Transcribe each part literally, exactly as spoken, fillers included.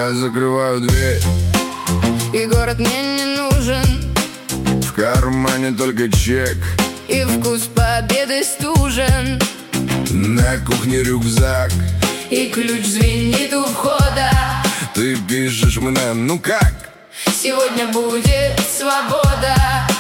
Я закрываю дверь, и город мне не нужен. в кармане только чек, и вкус победы стужен. на кухне рюкзак, и ключ звенит у входа. ты пишешь мне, ну как? Сегодня будет свобода.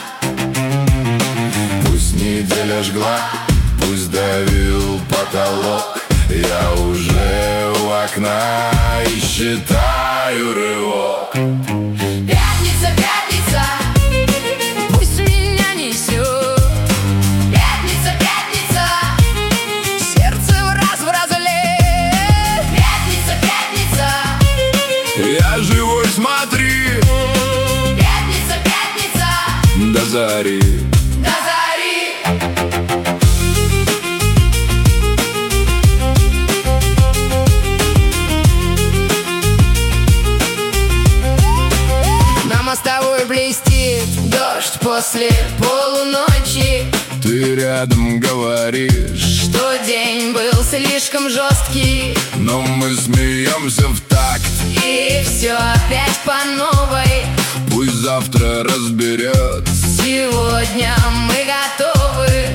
Пусть неделя жгла, пусть давил потолок, я уже у окна и считаю рывок. Пятница, пятница, пусть меня несет. Пятница, пятница, сердце в раз в разлет. Пятница, пятница, Я живой, смотри, пятница, пятница, до зари. до зари. На мостовой блестит дождь после полуночи. Ты рядом говоришь, Что день был слишком жесткий, но мы смеемся в такт. и все опять по новой. Пусть завтра разберет, Сегодня мы готовы.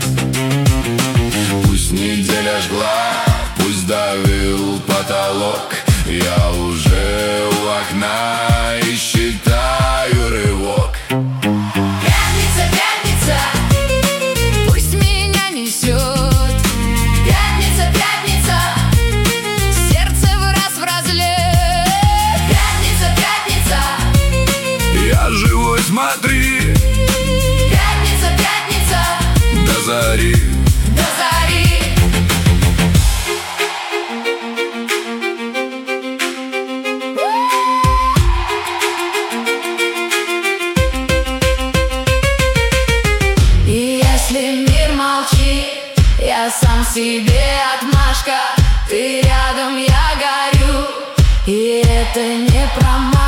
пусть неделя жгла, пусть давил потолок, я уже у окна и считаю рывок. Пятница, пятница, пусть меня несет. Пятница, пятница, сердце в раз в разлет. Пятница, пятница, Я живой, смотри, пятница, пятница, до зари. до зари. И если мир молчит, я сам себе отмашка. Ты рядом, я горю, и это не промах.